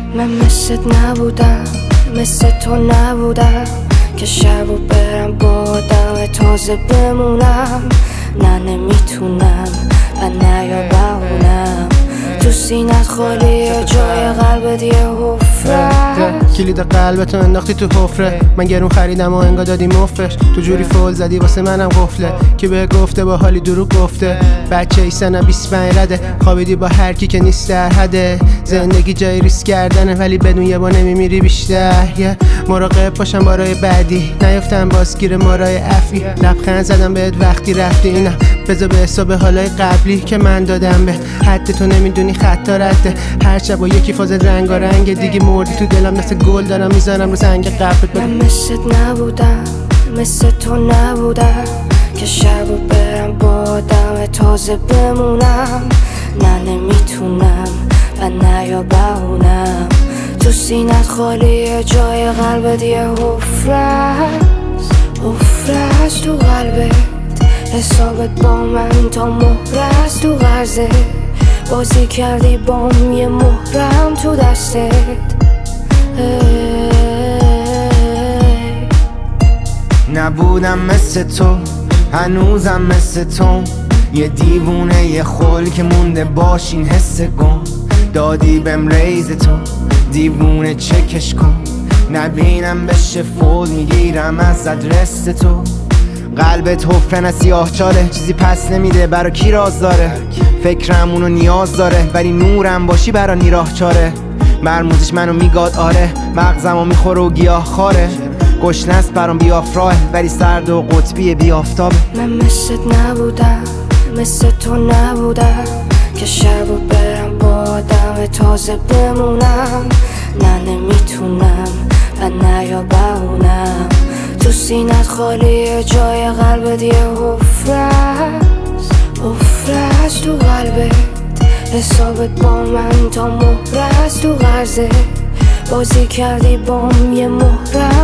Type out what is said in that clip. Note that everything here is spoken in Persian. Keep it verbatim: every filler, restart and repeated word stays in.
من مثل نبودم، مثل تو نبودم که شب و برم با آدم تازه بمونم. نه نمیتونم و نه یا بهونم، تو سینت خالیه جای قلبت یه حفره. کلید قلبتو انداختی تو حفره، من گرون خریدم و انگار دادی مفرش. تو جوری فول زدی واسه منم قفله که به گفته با حالی دروغ گفته. بچه ای سنم بیست و پنج رده، خوابیدی با هر کی که نیست در حده. زندگی جای ریسک کردنه ولی بدون یه با نمیمیری بیشتر. yeah. مراقب باشم بارای بعدی، نیفتم بازگیر مارای افی. لبخند زدم بهت وقتی رفتی، نه بذار به حساب حالای قبلی که من دادم به حد تو نمیدونی خطا رده. هر شب با یکی فاز رنگارنگ دیگه مردی تو دلم، مثل گل دارم میزنم رو سنگ قبرت. من مثل نبودم، مثل تو نبودم که شب و برم با آدم تازه بمونم. نه نمیتونم و نه یا بهونم، تو سینت خالیه جای قلبت یه حفره‌ست. حفره‌ست تو قلبت، حسابت با من تا مهرست تو قرضه. بازی کردی بام یه مهرم تو دستت. نبودم مثل تو، هنوزم مثل تو، یه دیوونه یه خل که مونده باشین حس گم. دادی بهم ریز تو، دیوونه چکش کن، نبینم بشه فول میگیرم از ادرس تو. قلبت حفره نه سیاه چاله، چیزی پس نمیده برا کی راز داره. فکرم اونو نیاز داره ولی نورم باشی برا نیراه چاره. مرموزش منو میگاد آره، مغزمو میخوره و گیاه خاره. گشنست برام بیافراهه ولی سرد و قطبی بیافتابه. من مثل نبودم، مثل تو نبودم که شب و برم با آدم تازه بمونم. نه نمیتونم و نه یا بهونم، تو سینت خالیه جای قلبت یه حفره‌ست. حفره‌ست تو قلبت، حسابت با من تا مهرست تو قرضه. بازی کردی بام یه مهرم